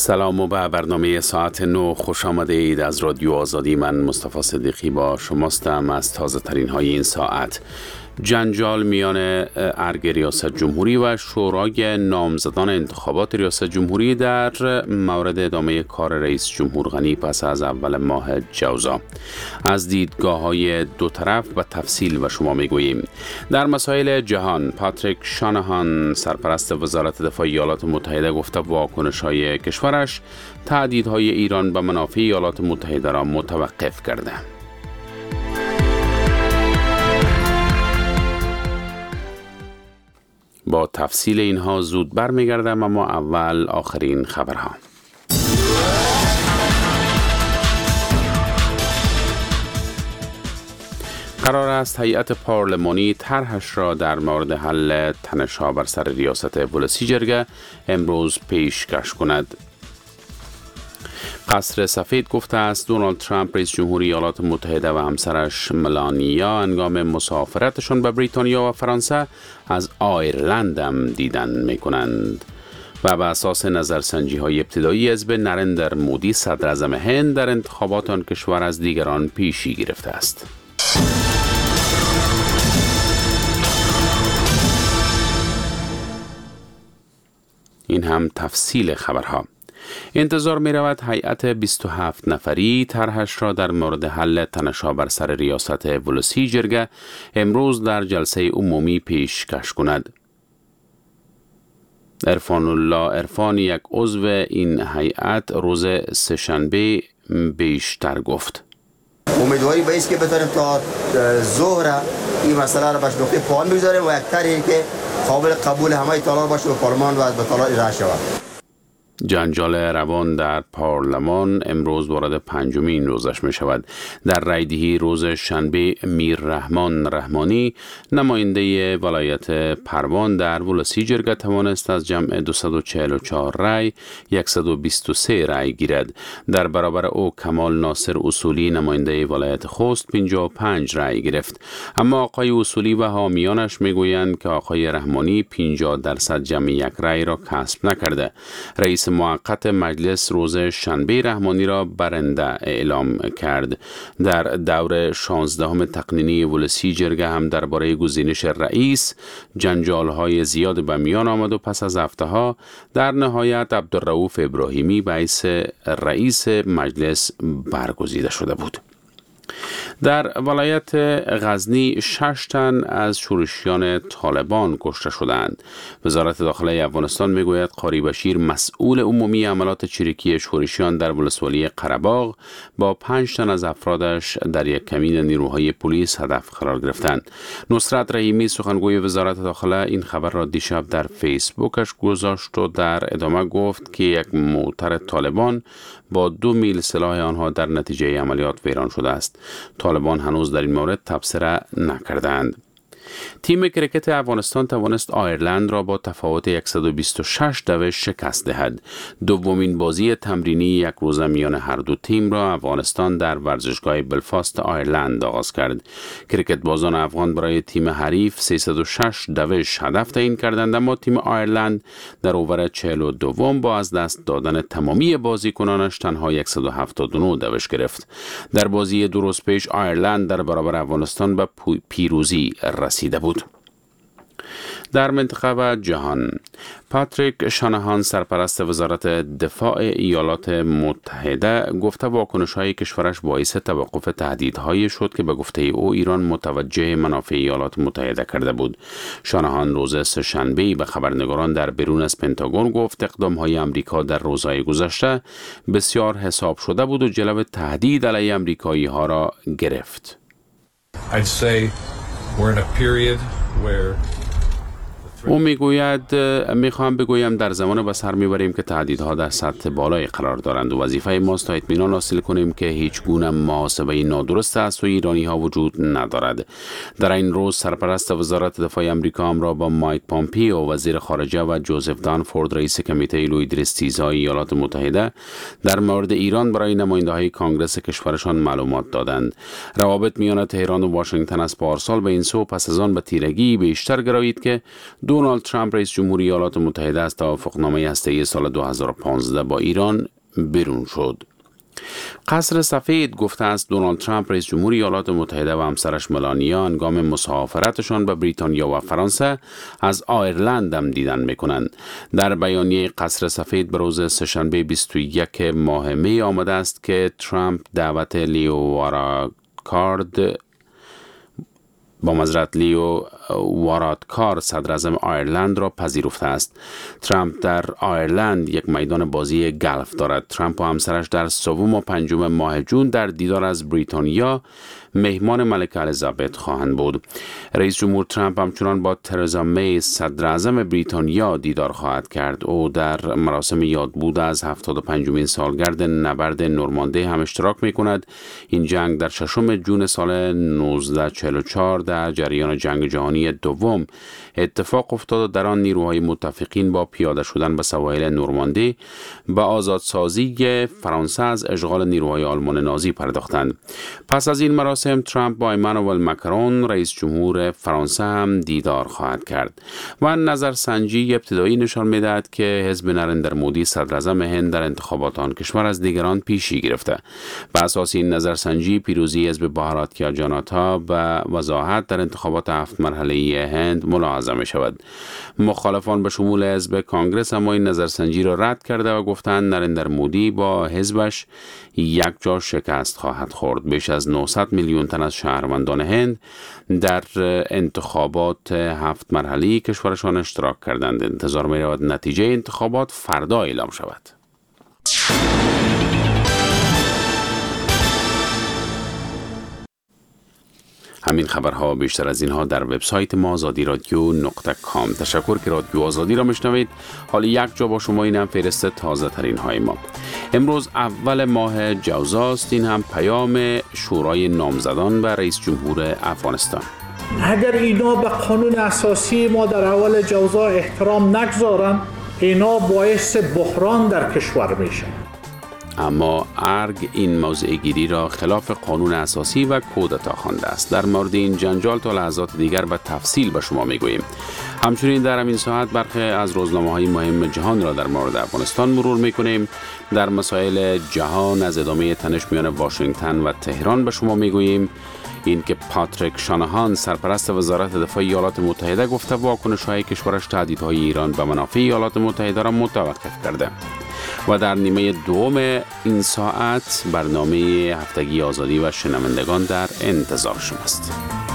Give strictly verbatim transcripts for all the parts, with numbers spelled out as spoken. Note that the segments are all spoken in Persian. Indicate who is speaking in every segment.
Speaker 1: سلام و به برنامه ساعت نو خوش آمده اید. از رادیو آزادی من مصطفی صدیقی با شماستم. از تازه ترین های این ساعت: جنجال میان ارگ ریاست جمهوری و شورای نامزدان انتخابات ریاست جمهوری در مورد ادامه کار رئیس جمهور غنی پس از اول ماه جوزا. از دیدگاه های دو طرف و تفصیل و شما میگوییم. در مسائل جهان، پاتریک شانهان سرپرست وزارت دفاع ایالات متحده گفته واکنش های کشورش تهدیدهای ایران به منافع ایالات متحده را متوقف کرده. با تفصیل اینها زود برمیگردم، اما اول آخرین خبرها. قرار است هیئت پارلمانی طرحش را در مورد حل تنش‌ها بر سر ریاست ولسی جرگه امروز پیشکش کند. قصر سفید گفته است دونالد ترامپ رئیس جمهوری ایالات متحده و همسرش ملانیا هنگام مسافرتشان به بریتانیا و فرانسه از آیرلند هم دیدن می کنند. و بر اساس نظرسنجی های ابتدایی حزب نریندر مودی صدر اعظم هند در انتخابات آن کشور از دیگران پیشی گرفته است. این هم تفصیل خبرها. انتظار می رود هیئت بیست و هفت نفری طرحش را در مورد حل تنش‌ها بر سر ریاست ولسی جرگه امروز در جلسه عمومی پیشکش کند. عرفان الله عرفانی، یک عضو این هیئت، روز سه‌شنبه بیشتر گفت:
Speaker 2: امیدواری به است که بتونیم تا ظهر این مسئله را به نقطه پایان بگذاریم و یک طرحی که قابل قبول همه طالبان باشه به پارلمان و به طالبان ارائه شود.
Speaker 1: جنجال روان در پارلمان امروز وارد پنجمین روزش می شود. در رایدهی روز شنبه میر رحمان رحمانی، نماینده ولایت پروان در ولسی جرگه توانست از جمع دویست و چهل و چهار رای صد و بیست و سه رای گیرد. در برابر او کمال ناصر اصولی، نماینده ولایت خوست، پنجاه و پنج رای گرفت. اما آقای اصولی و حامیانش می گویند که آقای رحمانی پنجاه درصد جمع یک رای را کسب نکرده. رئیس موقت مجلس روز شنبه رحمانی را برنده اعلام کرد. در دور شانزدهم تقنینی ولسی جرگه هم درباره گزینش رئیس جنجال‌های زیاد به میان آمد و پس از هفته‌ها در نهایت عبدالرؤوف ابراهیمی به حیث رئیس مجلس برگزیده شده بود. در ولایت غزنی شش تن از شورشیان طالبان کشته شدند. وزارت داخلی افغانستان میگوید قاری بشیر، مسئول عمومی عملات چریکی شورشیان در ولسوالی قره‌باغ، با پنج تن از افرادش در یک کمین نیروهای پلیس هدف قرار گرفتند. نصرت رحیمی، سخنگوی وزارت داخلی، این خبر را دیشب در فیسبوکش گذاشت و در ادامه گفت که یک موتر طالبان با دو میل سلاح آنها در نتیجه عملیات ویران شده است. طالبان هنوز در این مورد تبصره نکردند. تیم کرکت افغانستان توانست آیرلند را با تفاوت صد و بیست و شش دوش شکست دهد. دومین بازی تمرینی یک روزه میان هر دو تیم را افغانستان در ورزشگاه بلفاست آیرلند آغاز کرد. کرکت بازان افغان برای تیم حریف سیصد و شش دوش هدف تعیین کردند، اما تیم آیرلند در اوور چهل و دو با از دست دادن تمامی بازیکنانش تنها صد و هفتاد و نه دوش گرفت. در بازی دو روز پیش آیرلند در برابر افغانستان به پیروزی رسیده بود. در منطقه و جهان، پاتریک شانهان سرپرست وزارت دفاع ایالات متحده گفته واکنش‌های کشورش باعث توقف تهدیدهایی شد که به گفته او ایران متوجه منافع ایالات متحده کرده بود. شانهان روز سه‌شنبه به خبرنگاران در بیرون از پنتاگون گفت اقدام‌های آمریکا در روزهای گذشته بسیار حساب شده بود و جلو تهدید علیه آمریکایی‌ها را گرفت.
Speaker 3: I'd say we're in a period where
Speaker 1: او میگوید میخواهم بگویم در زمان به سر میبریم که تهدیدها در سطح بالای قرار دارند و وظیفه ماست تا اطمینان حاصل کنیم که هیچ گونه محاسبه نادرست از سوی ایرانی ها وجود ندارد. در این روز سرپرست وزارت دفاع آمریکا همراه با مایک پامپیو وزیر خارجه و جوزف دانفورد رئیس کمیته لوید رستیزای ایالات متحده در مورد ایران برای نماینده های کانگرس کشورشان معلومات دادند. روابط میان تهران و واشنگتن از پارسال به این سو پس از آن به تیرگی بیشتر گرایید که دو دونالد ترامپ رئیس جمهوری ایالات متحده از توافقنامه هسته‌ای سال دو هزار و پانزده با ایران بیرون شد. قصر سفید گفته است دونالد ترامپ رئیس جمهوری ایالات متحده و همسرش ملانیا هنگام مسافرتشان به بریتانیا و فرانسه از آیرلند هم دیدن میکنند. در بیانیه قصر سفید به روز سه‌شنبه بیست و یک ماه می آمده است که ترامپ دعوت لیو وارادکار با معذرت لیو وارادکار صدر اعظم آیرلند را پذیرفته است. ترامپ در آیرلند یک میدان بازی گلف دارد. ترامپ و همسرش در سوم و پنجم ماه جون در دیدار از بریتانیا مهمان ملکه الیزابت خواهند بود. رئیس جمهور ترامپ همچنان با ترزا می صدر اعظم بریتانیا دیدار خواهد کرد. او در مراسم یادبود از هفتاد و پنجمین سالگرد نبرد نورماندی هم اشتراک می کند. این جنگ در ششم جون سال نوزده چهل و چهار در جریان جنگ جهانی دوم اتفاق افتاد و در آن نیروهای متفقین با پیاده شدن به سواحل نورماندی به آزادسازی فرانسه از اشغال نیروهای آلمان نازی پرداختند. پس از این مراسم ترامپ با ایمانوئل ماکرون رئیس جمهور فرانسه هم دیدار خواهد کرد و نظرسنجی ابتدایی نشان می‌دهد که حزب نریندر مودی صدر اعظم هند در انتخابات آن کشور از دیگران پیشی گرفته. بر اساس این نظرسنجی پیروزی حزب بهاراتیا جاناتا به وضاحت در انتخابات هفت مرحله‌ای هند ملاحظه می شود. مخالفان به شمول حزب کانگرس اما این نظرسنجی را رد کرده و گفتند نریندر مودی با حزبش یک جا شکست خواهد خورد. بیش از نهصد میلیون تن از شهروندان هند در انتخابات هفت مرحله‌ای کشورشان اشتراک کردند. انتظار می رود نتیجه انتخابات فردا اعلام شود. همین خبرها بیشتر از اینها در وبسایت ما آزادی رادیو نقطه کام. تشکر که رادیو آزادی را میشنوید. حالا یک جا با شما این هم فهرست تازه ترین های ما. امروز اول ماه جوزاست. این هم پیام شورای نامزدان به رئیس جمهور افغانستان.
Speaker 4: اگر اینا به قانون اساسی ما در اول جوزا احترام نگذارن، اینا باعث بحران در کشور میشن.
Speaker 1: اما ارگ این موضع گیری را خلاف قانون اساسی و کودتا خوانده است. در مورد این جنجال تا لحظات دیگر به تفصیل به شما میگوییم. همچنین در همین ساعت برخی از روزنامه‌های مهم جهان را در مورد افغانستان مرور میکنیم. در مسائل جهان از ادامه تنش میان واشنگتن و تهران به شما میگوییم. این که پاتریک شانهان سرپرست وزارت دفاع ایالات متحده گفته واکنش‌های کشورش تهدیدهای ایران به منافع ایالات متحده را متوقف کرده. و در نیمه دوم این ساعت برنامه هفتگی آزادی و شنوندگان در انتظار شماست.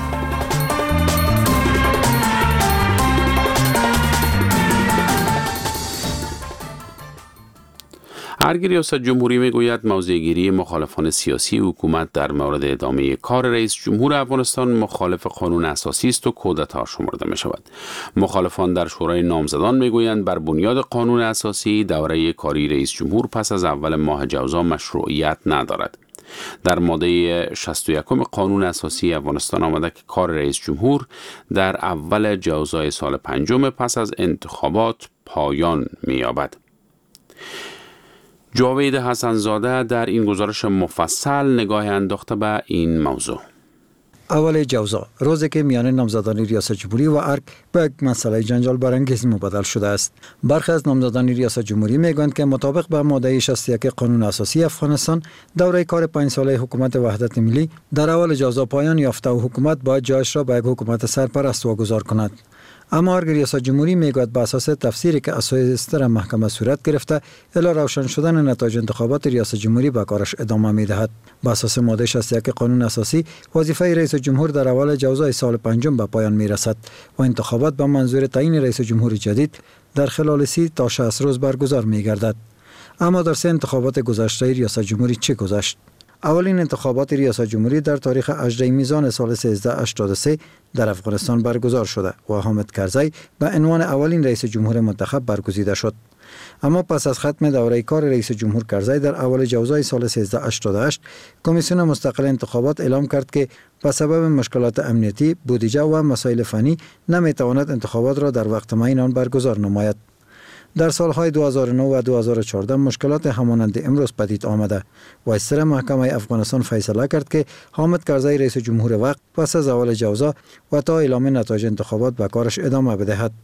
Speaker 1: ارگ ریاست جمهوری میگوید موضع‌گیری مخالفان سیاسی حکومت در مورد ادامه کار رئیس جمهور افغانستان مخالف قانون اساسی است و کودتا شمرده می شود. مخالفان در شورای نامزدان میگویند بر بنیاد قانون اساسی دوره کاری رئیس جمهور پس از اول ماه جوزا مشروعیت ندارد. در ماده شصت و یک قانون اساسی افغانستان آمده که کار رئیس جمهور در اول جوزای سال پنجم پس از انتخابات پایان می‌یابد. جاوید حسن‌زاده در این گزارش مفصل نگاه انداخته به این موضوع.
Speaker 5: اول جوزا، روزی که میان نامزدان ریاست جمهوری و ارگ به یک مسئله جنجال برانگیز مبادل شده است. برخی از نامزدان ریاست جمهوری میگویند که مطابق به ماده شصت و یک قانون اساسی افغانستان دوره کار پنج ساله حکومت وحدت ملی در اول جوزا پایان یافته و حکومت باید جایش را به یک حکومت سرپرست واگذار کند. اما ارگ ریاست جمهوری میگوید به اساس تفسیری که اساس محکمه صورت گرفته الی روشن شدن نتایج انتخابات ریاست جمهوری به کارش ادامه میدهد. به اساس ماده شصت و یک قانون اساسی وظیفه رئیس جمهور در اول جوزای سال پنجم به پایان میرسد و انتخابات به منظور تعیین رئیس جمهور جدید در خلال سی تا شصت روز برگزار میگردد. اما در سه انتخابات گذشته ریاست جمهوری چه گذشت؟ اولین انتخابات ریاست جمهوری در تاریخ هجدهم میزان سال سیزده هشتاد و سه در افغانستان برگزار شده و حامد کرزی به عنوان اولین رئیس جمهور منتخب برگزیده شد. اما پس از ختم دوره کار رئیس جمهور کرزی در اول جوزای سال سیزده هشتاد و هشت کمیسیون مستقل انتخابات اعلام کرد که به سبب مشکلات امنیتی، بودجه و مسائل فنی نمیتواند انتخابات را در وقت معین آن برگزار نماید. در سالهای دو هزار و نه و دو هزار و چهارده مشکلات همانند امروز پدید آمده و استر محکمه افغانستان فیصله کرد که حامد کرزی رئیس جمهور وقت پس از اول جوزا و تا اعلام نتایج انتخابات به کارش ادامه بدهد.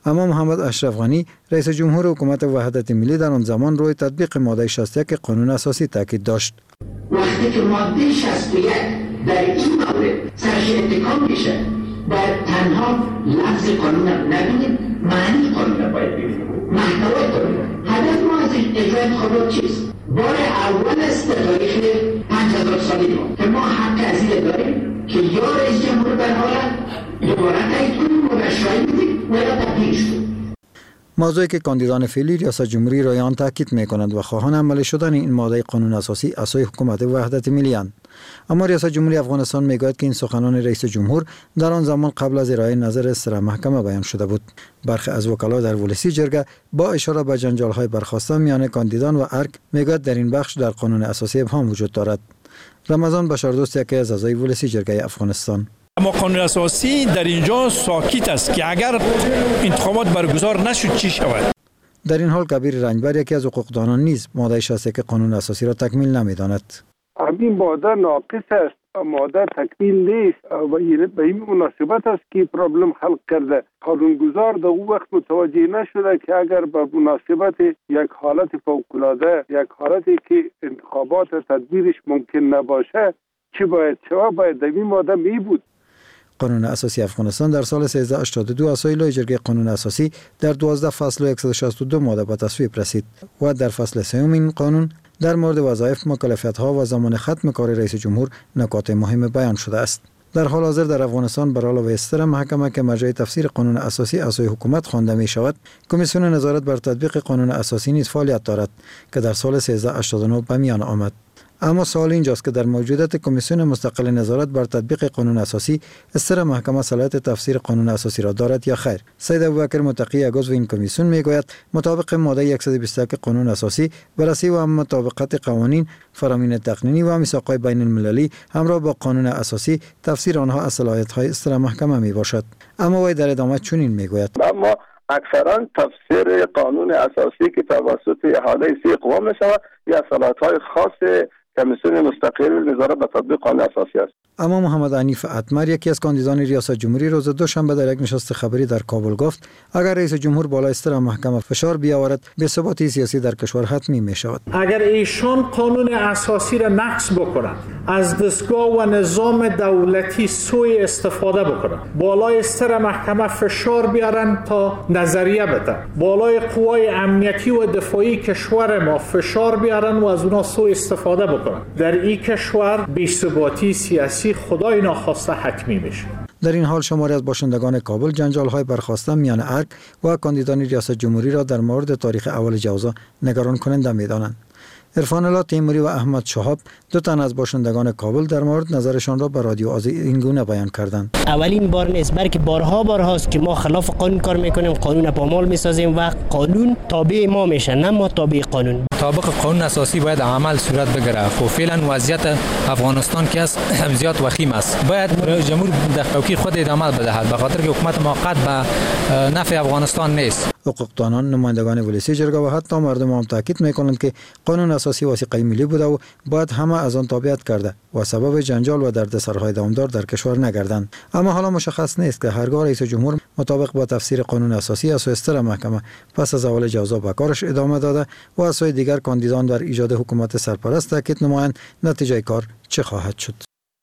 Speaker 5: اما محمد اشرف غنی رئیس جمهور حکومت وحدت ملی در آن زمان روی تطبیق ماده شصت و یک قانون اساسی تاکید داشت.
Speaker 6: وقتی که ماده شصت و یک در این مورد سرش اتکا میشه، باید تنها لفظ قانون نبینید، معنی قانون باید ببینید، محتوای قانون. هدف ما از اجرای انتخابات چیست؟ بار اول است در تاریخ پنج هزار سالی ما که ما حق از این داریم که یا رئیس جمهور در حالت دوباره تایید کنیم و رشوه بدیم و یا تبدیلش کنیم.
Speaker 5: موضوعی که کاندیدان فعلی ریاست جمهوری روی آن تاکید می‌کنند و خواهان عملی شدن این ماده قانون اساسی اساس حکومت وحدت ملی اند. اما ریاست جمهوری افغانستان میگوید که این سخنان رئیس جمهور در آن زمان قبل از ارائه نظر سر محکمه بیان شده بود. برخی از وکلا در ولسی جرگه با اشاره به جنجال‌های برخاسته میان کاندیدان و ارگ میگوید در این بخش در قانون اساسی ابهام وجود دارد. رمضان بشاردوست یکی از اعضای ولسی جرگه افغانستان:
Speaker 7: اما قانون اساسی در اینجا ساکت است که اگر انتخابات برگزار نشد چی شود.
Speaker 5: در این حال کبیر رنجبر یکی از حقوقدانان نیز ماده شصت و یک قانون اساسی را تکمیل نمی‌داند.
Speaker 8: این ماده ناقص است، ماده تکمیل نیست و به این مناسبت است که پرابلم خلق کرده. قانونگذار در اون وقت متوجه نشده که اگر به مناسبت یک حالت فوق‌العاده، یک حالتی که انتخابات تدبیرش ممکن نباشه، چی باید شود؟ باید در این ماده می بود.
Speaker 5: قانون اساسی افغانستان در سال سیزده هشتاد و دو اساسی لای جرگه قانون اساسی در دوازده فصل و صد و شصت و دو ماده به تصویب رسید و در فصل سوم این قانون در مورد وظایف، مکلفیت‌ها و زمان ختم کار رئیس جمهور نکات مهم بیان شده است. در حال حاضر در افغانستان بر علاوه استر محکمه که مرجع تفسیر قانون اساسی اساس حکومت خوانده می شود، کمیسیون نظارت بر تطبیق قانون اساسی نیز فعالیت دارد که در سال سیزده هشتاد و نه به میان آمد. اما سوال اینجاست که در موجودیت کمیسیون مستقل نظارت بر تطبیق قانون اساسی استر محکمه صلاحیت تفسیر قانون اساسی را دارد یا خیر؟ سید ابوبکر متقی عضو این کمیسیون میگوید مطابق ماده صد و بیست و یک قانون اساسی بررسی و مطابقت قوانین، فرامین تقنینی و میثاق‌های بین المللی همراه با قانون اساسی تفسیر آنها از صلاحیت‌های استر محکمه می باشد. اما وی در ادامه چنین میگوید:
Speaker 9: اما اکثرا تفسیر قانون اساسی که توسط احاطه سی قوا می شود یا صلاحیت‌های خاص کمیسیون مستقل نظارت بر تطبیق قانون اساسی است.
Speaker 5: اما محمد حنیف اتمر یکی از کاندیدان ریاست جمهوری روز دوشنبه در یک نشست خبری در کابل گفت اگر رئیس جمهور بالای استر محکمه فشار بیاورد بی‌ثباتی سیاسی در کشور حتمی می شود.
Speaker 4: اگر ایشان قانون اساسی را نقض بکنند، از دستگاه و نظام دولتی سوء استفاده بکنند، بالای استر محکمه فشار بیارن تا نظریه بده، بالای قوای امنیتی و دفاعی کشور ما فشار بیارن و از اونا سوء استفاده بکنند، در این کشور بی‌ثباتی سیاسی خدای ناخواسته حتمی میشه.
Speaker 5: در این حال شماری از باشندگان کابل جنجال‌های برخاسته میان ارگ و کاندیدان ریاست جمهوری را در مورد تاریخ اول جوزا نگران کننده می‌دانند. عرفان الله تیموری و احمد شهاب دو تن از باشندگان کابل در مورد نظرشان را به رادیو آزادی این گونه بیان کردند.
Speaker 10: اولین بار نیست بلکه بارها بارهاست که ما خلاف قانون کار میکنیم، قانون پامال میسازیم و قانون تابع ما میشه نه ما تابع قانون.
Speaker 11: مطابق قانون اساسی باید عمل صورت بگیره. خب فعلا وضعیت افغانستان که است زیاد وخیم است. باید رئیس جمهور در توقیع خود ادامه بدهد به خاطر که حکومت موقت به نفع افغانستان نیست.
Speaker 5: حقوقدانان، نمایندگان ولسی جرگه و حتی مردم هم تاکید میکنند که قانون اساسی وثیقه ملی بوده و باید همه از آن تابعیت کرده و سبب جنجال و دردسرهای دوامدار در کشور نگردند. اما حالا مشخص نیست که هرگاه رئیس جمهور مطابق با تفسیر قانون اساسی اساس استر محکمه پس از اول جوزا به کارش ادامه داده و از سوی دیگر کاندیدان در ایجاد حکومت سرپرست تاکید نمایند نتیجه کار چه خواهد شد.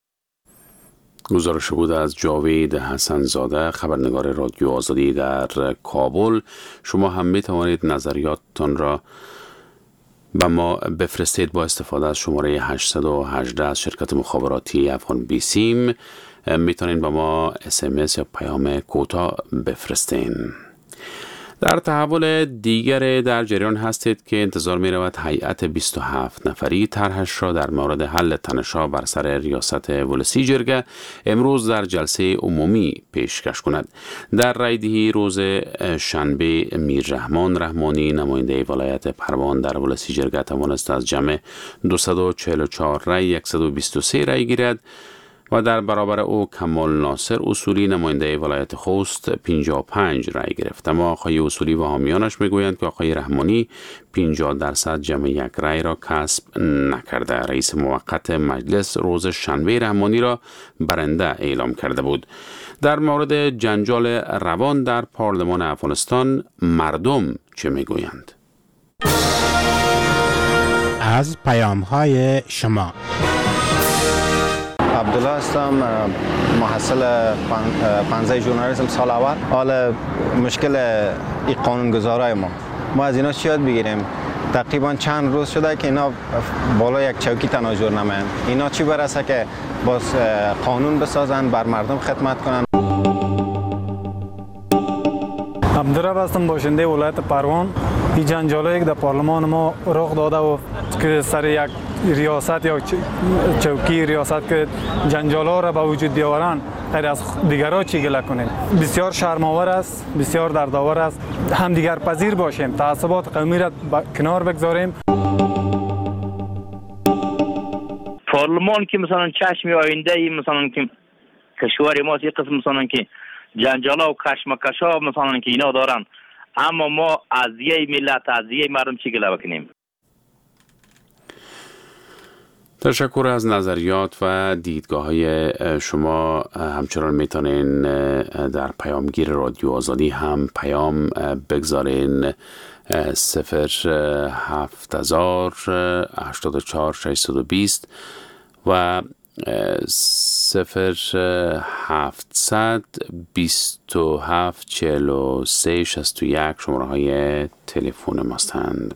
Speaker 1: گزارش بود از جاوید حسن زاده، خبرنگار رادیو آزادی در کابل. شما هم می توانید نظریاتتان را به ما بفرستید با استفاده از شماره هشت یک هشت از شرکت مخابراتی افغان بیسیم. می توانید به ما اس ام اس یا پیام کوتاه بفرستین. در تحول دیگر در جریان هستید که انتظار می رود هیئت بیست و هفت نفری طرحش را در مورد حل تنش‌ها بر سر ریاست ولسی جرگه امروز در جلسه عمومی پیشکش کند. در رایدهی روز شنبه میر رحمان رحمانی نماینده ولایت پروان در ولسی جرگه توانست از جمع دویست و چهل و چهار رای صد و بیست و سه رای گیرد و در برابر او کمال ناصر اصولی نماینده ولایت خوست پنجاه و پنج رای گرفت. اما آقای اصولی و حامیانش میگویند که آقای رحمانی پنجاه درصد جمع یک رای را کسب نکرده. رئیس موقت مجلس روز شنبه رحمانی را برنده اعلام کرده بود. در مورد جنجال روان در پارلمان افغانستان مردم چه میگویند؟
Speaker 12: از پیام‌های شما.
Speaker 13: عبدالله هستم، محصل پانزده ژورنالیسم سال اول. حالا مشکل این قانونگذارای ما ما از اینا چی یاد بگیریم؟ تقریبا چند روز شده که اینا بالا یک چوکی تناجر نمایند. اینا چی برسه که باز قانون بسازن، بر مردم خدمت کنن.
Speaker 14: عبدالرب هستم، باشنده ولایت پروان. این جنجالی که در پارلمان ما رخ داده و که سر یک ریاست یا چوکی ریاست که جنجالا را به وجود بیاورند، غیر از دیگرها چی گله کنیم؟ بسیار شرم‌آور است، بسیار دردآور است. هم دیگر پذیر باشیم، تعصبات قومی را کنار بگذاریم.
Speaker 15: پارلمان که مثلا چشم آینده ای مثلا که کشور ما یک قسم مثلا که جنجالا و کشمکشا مثلا که اینا دارن، اما ما از یه ملت از یه مردم چی گله بکنیم؟
Speaker 1: تشکر از نظریات و دیدگاه های شما. همچنان میتونین در پیامگیر رادیو آزادی هم پیام بگذارین. صفر هفت هزار هشتاد و چهار ششصد و بیست و صفر هفتصد بیست و هفت چهل و سه شصت و یک شماره های تلفن ماستند.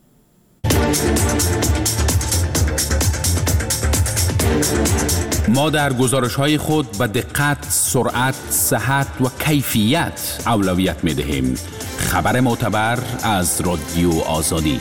Speaker 16: ما در گزارش‌های خود به دقت، سرعت، صحت و کیفیت اولویت می‌دهیم. خبر معتبر از رادیو آزادی.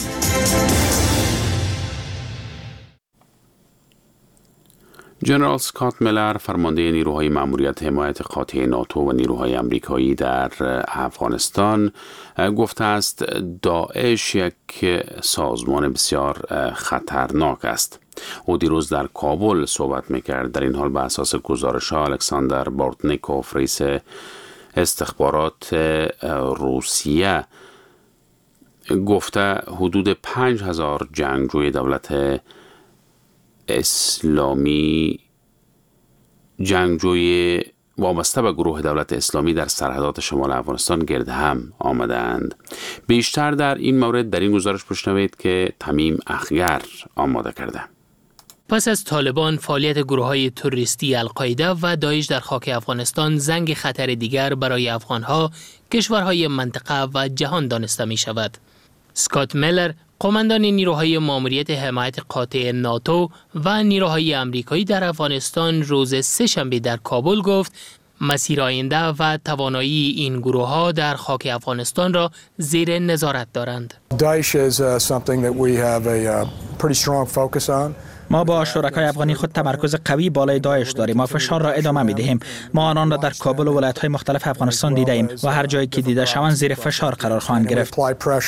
Speaker 1: جنرال اسکات میلر، فرمانده نیروهای مأموریت حمایت قاطع ناتو و نیروهای آمریکایی در افغانستان، گفته است داعش یک سازمان بسیار خطرناک است. او دیروز در کابل صحبت میکرد. در این حال به اساس گزارش ها الکساندر بورتنیکوف، رئیس استخبارات روسیه، گفته حدود پنج هزار جنگجوی دولت اسلامی جنگجوی وابسته به گروه دولت اسلامی در سرحدات شمال افغانستان گرد هم آمدند. بیشتر در این مورد در این گزارش بشنوید که تمیم اخگر آماده کرده.
Speaker 17: پس از طالبان، فعالیت گروه‌های تروریستی القاعده و داعش در خاک افغانستان زنگ خطر دیگر برای افغان‌ها، کشورهای منطقه و جهان دانسته می شود. اسکات میلر، قماندان نیروهای ماموریت حمایت قاطع ناتو و نیروهای آمریکایی در افغانستان، روز سه‌شنبه در کابل گفت مسیر آینده و توانایی این گروه‌ها در خاک افغانستان را زیر نظارت دارند.
Speaker 18: ما با شرکای افغانی خود تمرکز قوی بالای داعش داریم. ما فشار را ادامه می دهیم. ما آنان را در کابل و ولایت‌های مختلف افغانستان دیده ایم و هر جایی که دیده شوند زیر فشار قرار خواهند گرفت.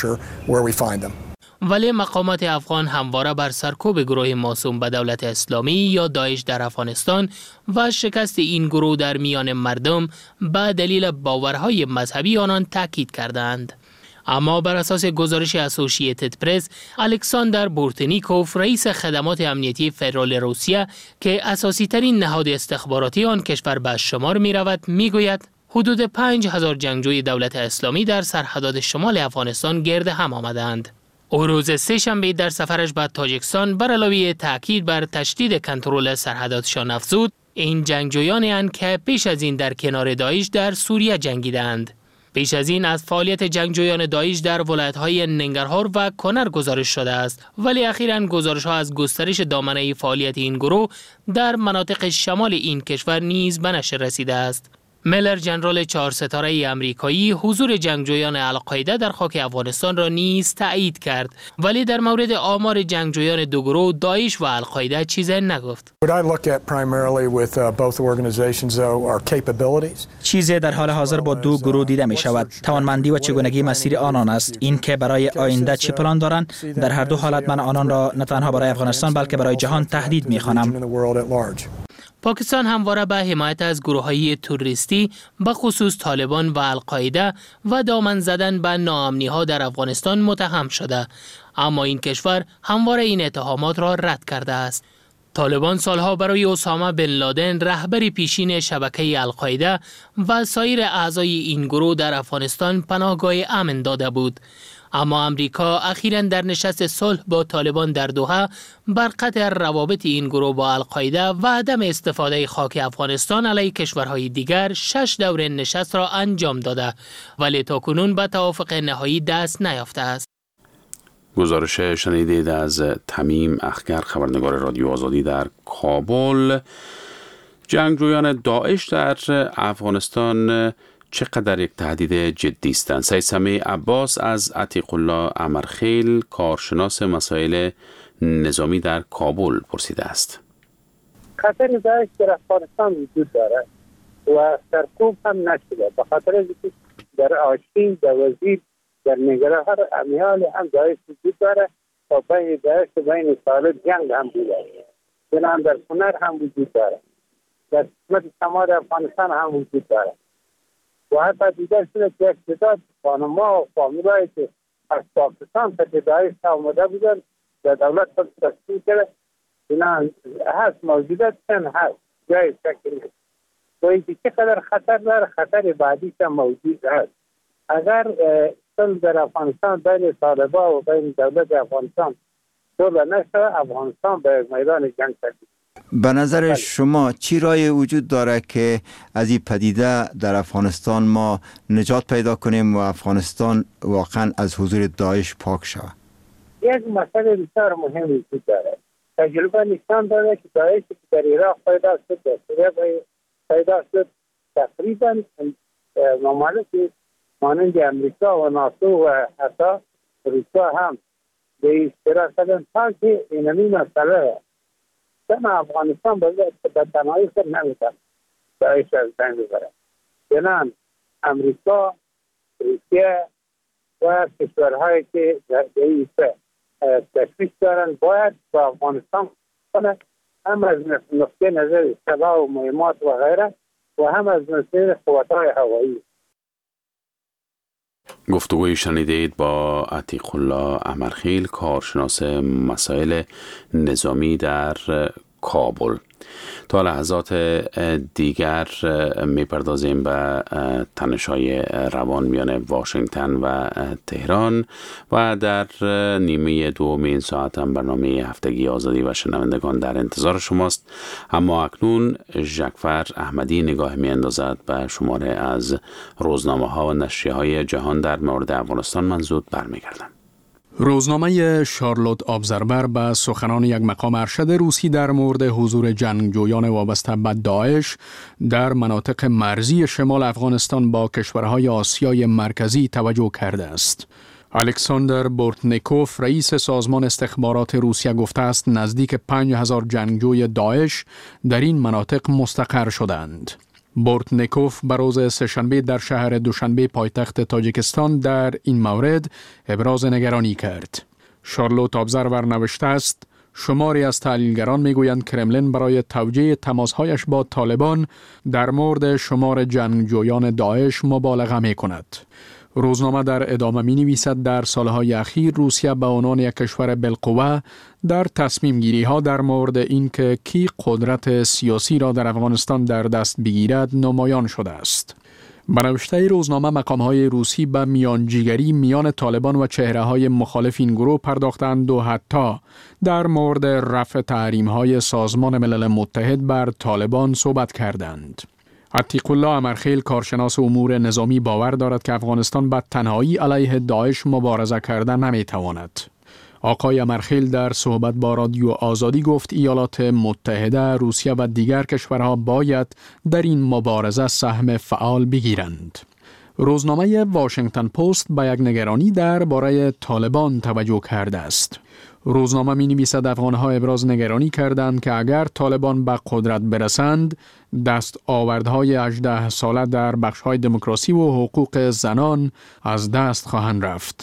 Speaker 17: ولی مقامات افغان همواره بر سرکوب گروه موسوم به دولت اسلامی یا داعش در افغانستان و شکست این گروه در میان مردم به دلیل باورهای مذهبی آنان تاکید کردند. اما بر اساس گزارش اسوسییتد پرس، الکساندر بورتنیکوف، رئیس خدمات امنیتی فدرال روسیه که اساسی ترین نهاد استخباراتی آن کشور به شمار می رود، می گوید حدود پنج هزار جنگجوی دولت اسلامی در سرحدات شمال افغانستان گرد هم آمدند. او روز سه‌شنبه در سفرش به تاجیکستان بر علاوه تاکید بر تشدید کنترل سرحداتشان افزود این جنگجویانی اند که پیش از این در کنار داعش در سوریه جنگیدند. پیش از این از فعالیت جنگجویان داعش در ولایت‌های ننگرهار و کنر گزارش شده است، ولی اخیراً گزارش‌ها از گسترش دامنه فعالیت این گروه در مناطق شمال این کشور نیز به نشر رسیده است. میلر، ژنرال چهار ستاره آمریکایی، حضور جنگجویان القاعده در خاک افغانستان را نیز تایید کرد، ولی در مورد آمار جنگجویان دو گروه داعش و القاعده چیزی نگفت.
Speaker 18: چیزی در حال حاضر با دو گروه دیده می شود. توانمندی و چگونگی مسیر آنان است. این که برای آینده چه پلان دارند، در هر دو حالت من آنان را نه تنها برای افغانستان بلکه برای جهان تهدید می خوانم.
Speaker 17: پاکستان همواره به حمایت از گروه‌های تروریستی به خصوص طالبان و القاعده و دامن زدن به ناامنی‌ها در افغانستان متهم شده، اما این کشور همواره این اتهامات را رد کرده است. طالبان سالها برای اسامه بن لادن رهبر پیشین شبکه القاعده و سایر اعضای این گروه در افغانستان پناهگاه امن داده بود. اما امریکا اخیراً در نشست صلح با طالبان در دوحه بر قطع روابط این گروه با القاعده و عدم استفاده خاک افغانستان علیه کشورهای دیگر شش دوره نشست را انجام داده، ولی تاکنون به توافق نهایی دست نیافته است.
Speaker 1: گزارش شنیدید از تمیم اخگر، خبرنگار رادیو آزادی در کابل. جنگجویان داعش در افغانستان چقدر یک تهدید جدی هستند؟ سید سمیع عباس از عتیق الله امرخیل، کارشناس مسائل نظامی در کابل، پرسیده است.
Speaker 19: خطر داعش در افغانستان وجود دارد و سرکوب هم نشده، به خاطر اینکه در آشین، در وزیر، در نگرهار امیال هم داعش وجود دارد و بین داعش و بین طالب جنگ هم بوده، چنان در کنر هم وجود دارد، در قسمت شمال افغانستان هم وجود دارد و حتی دیگر شده که اقتداد خانما و فامیلایی که از پاکستان تا داعش آمده بودن در دولت خود تشکیل کرده، چنان هست، موجودت چند هست، جای شکل نیست و اینکه چقدر خطر داره، خطر بعدیش هم موجود هست. اگر صلح در افغانستان بین طالبان و بین دولت افغانستان صلح نشود، افغانستان به میدان جنگ تبدیل.
Speaker 20: به نظر شما چی رای وجود داره که از این پدیده در افغانستان ما نجات پیدا کنیم و افغانستان واقعا از حضور داعش پاک شود؟
Speaker 19: یک مسئله بسیار مهم وجود داره. تجربه نشان داده که داعش که در عراق پیدا شد، در سوریه پیدا شد، تقریبا ممالک مانند امریکا و ناتو و حتی روسیه هم به اشتراک کردن تا که اینمی مسئله چون افغانستان به تنهایی خود نمیتونه داعش از بین ببره. چنان امریکا، روسیه و کشورهایی که در این تشویش دارن باید با افغانستان کنه، هم از نقطه نظر سلاح و مهمات و غیره و هم از نظر قوت‌های هوایی.
Speaker 1: گفتگوی شنیدید با عتیق الله امرخیل، کارشناس مسائل نظامی در کابل. تا لحظات دیگر میپردازیم به تنش‌های روان میان واشنگتن و تهران و در نیمه دوم این ساعت هم برنامه هفتگی آزادی و شنوندگان در انتظار شماست. اما اکنون ژکفر احمدی نگاه میاندازد به شماره از روزنامه ها و نشریه های جهان در مورد افغانستان. من زود برمیگردم.
Speaker 21: روزنامه شارلوت ابزرور به سخنان یک مقام ارشد روسی در مورد حضور جنگجویان وابسته به داعش در مناطق مرزی شمال افغانستان با کشورهای آسیای مرکزی توجه کرده است. الکساندر بورتنیکوف، رئیس سازمان استخبارات روسیه، گفته است نزدیک پنج هزار جنگجوی داعش در این مناطق مستقر شدند. بورتنیکوف به روز سه‌شنبه در شهر دوشنبه پایتخت تاجیکستان در این مورد ابراز نگرانی کرد. شارلوت ابزرور نوشته است شماری از تحلیلگران میگویند کرملین برای توجیه تماسهایش با طالبان در مورد شمار جنگجویان داعش مبالغه می کند. روزنامه در ادامه می نویسد در سالهای اخیر روسیه به عنوان یک کشور بالقوه در تصمیم گیری ها در مورد اینکه کی قدرت سیاسی را در افغانستان در دست بگیرد نمایان شده است. به نوشته روزنامه مقام های روسی به میانجیگری میان طالبان و چهره های مخالف این گروه پرداختند و حتی در مورد رفع تحریم های سازمان ملل متحد بر طالبان صحبت کردند. عتیق الله امرخیل، کارشناس امور نظامی، باور دارد که افغانستان به تنهایی علیه داعش مبارزه کردن نمیتواند. آقای امرخیل در صحبت با رادیو آزادی گفت ایالات متحده، روسیه و دیگر کشورها باید در این مبارزه سهم فعال بگیرند. روزنامه واشنگتن پست به یک نگرانی درباره طالبان توجه کرده است. روزنامه می نویسد افغانها ابراز نگرانی کردند که اگر طالبان به قدرت برسند دست آوردهای هجده ساله در بخش‌های دموکراسی و حقوق زنان از دست خواهند رفت.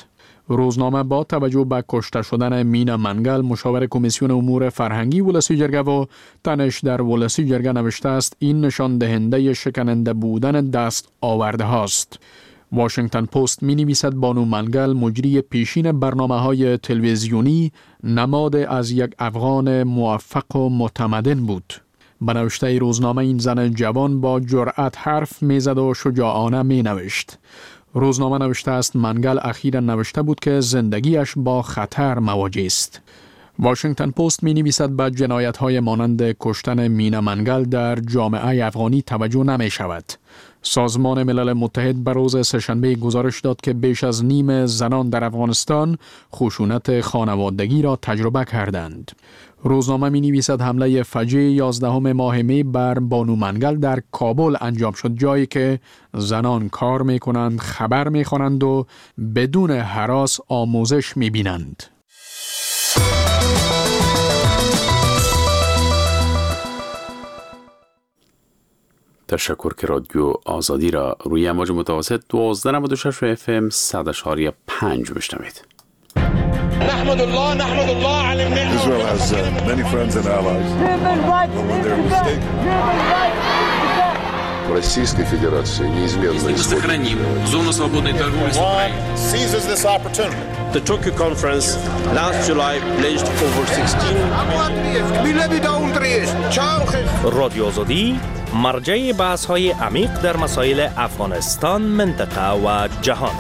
Speaker 21: روزنامه با توجه به کشته شدن مینا منگل مشاور کمیسیون امور فرهنگی ولسی جرگه و تنش در ولسی جرگه نوشته است این نشان دهنده شکننده بودن دست آورده هاست. واشنگتن پست می نویسد بانو منگل مجری پیشین برنامه های تلویزیونی نماد از یک افغان موفق و متمدن بود. به نوشته روزنامه این زن جوان با جرأت حرف می زد و شجاعانه می نوشت. روزنامه نوشته است منگل اخیراً نوشته بود که زندگیش با خطر مواجه است. واشنگتن پست می نویسد به جنایت های مانند کشتن مینا منگل در جامعه افغانی توجه نمی شود. سازمان ملل متحد به روز سه‌شنبه گزارش داد که بیش از نیم زنان در افغانستان خشونت خانوادگی را تجربه کردند. روزنامه می نویسد حمله فجیع یازدهم ماه می بر بانو منگل در کابل انجام شد، جایی که زنان کار می کنند، خبر می خوانند و بدون هراس آموزش می بینند.
Speaker 1: تشکر که رادیو آزادی را روی امواج متوسط دوازده نود و شش اف ام صد اشاری پنج بشنوید.
Speaker 2: نحمد الله نحمد الله على النعمة.
Speaker 22: Israel has uh, many friends and allies. When they're mistaken. Российской Федерации неизменно
Speaker 23: сохраним зону свободной торговли с Украиной.
Speaker 22: Seizes this opportunity.
Speaker 24: The Tokyo conference last July pledged over sixteen.
Speaker 25: رادیو آزادی مرجع بحث‌های عمیق در مسائل افغانستان، منطقه و جهان.